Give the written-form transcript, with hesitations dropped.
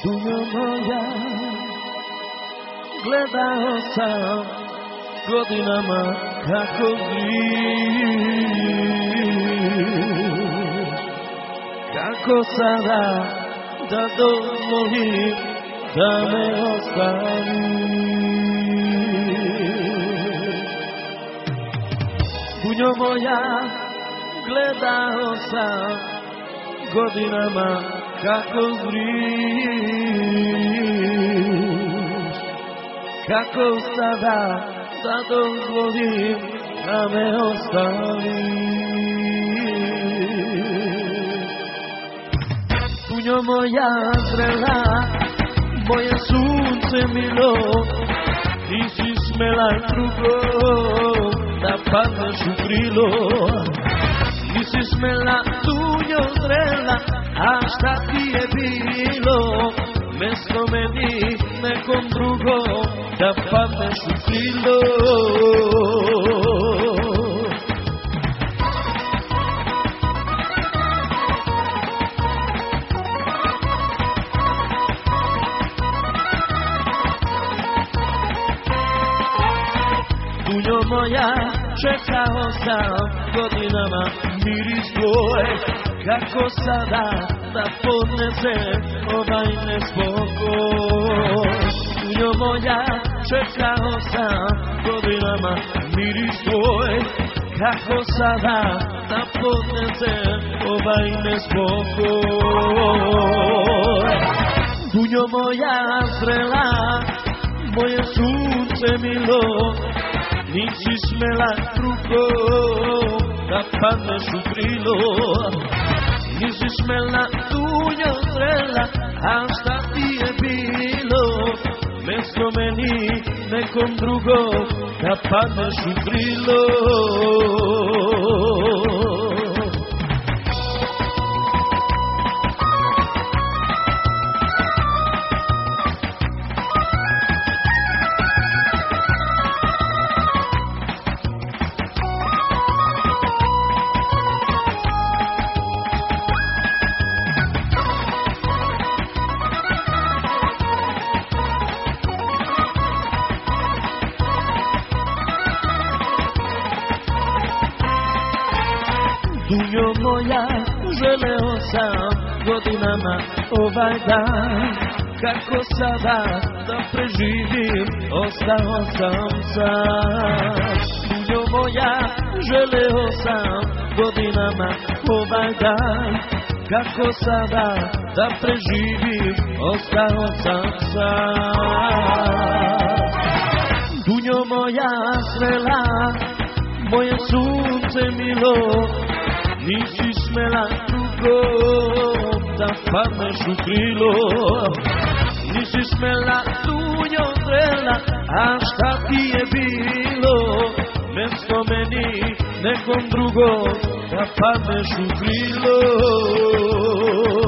Dunjo moja, gledao sam godinama kako zviš, kako sada da dozvolim da me ostaviš. Dunjo moja, gledao sam godinama kako zviš, kako sada da dozvolim da me ostaviš. Dunjo moja zrela, moje sunce milo, nisi smela drugom da padneš u krilo. Nisi smela, dunjo zrela, a šta ti je bilo? Mesto meni, nekom drugom da padneš u krilo. Dunjo moja, čekao sam godinama miris tvoj, kako sada da podnesem ovaj nespokoj. Dunjo moja, čekao sam godinama miris tvoj, kako sada da podnesem ovaj nespokoj. Dunjo moja zrela, moje sunce milo, nisi smela drugom da padneš u krilo. Nisi smela, dunjo zrela, a šta ti je bilo? Mesto meni, nekom drugom da padneš u krilo. Dunjo moja, želeo sam godinama ovaj dan, kako sada da preživim, ostao sam sam. Dunjo moja, želeo sam godinama ovaj dan, kako sada da preživim, ostao sam sam. Dunjo moja zrela, moje sunce milo, nisi smela drugom da padneš u krilo. Nisi smela, dunjo zrela, a šta ti je bilo? Mesto meni, nekom drugom da padneš u krilo.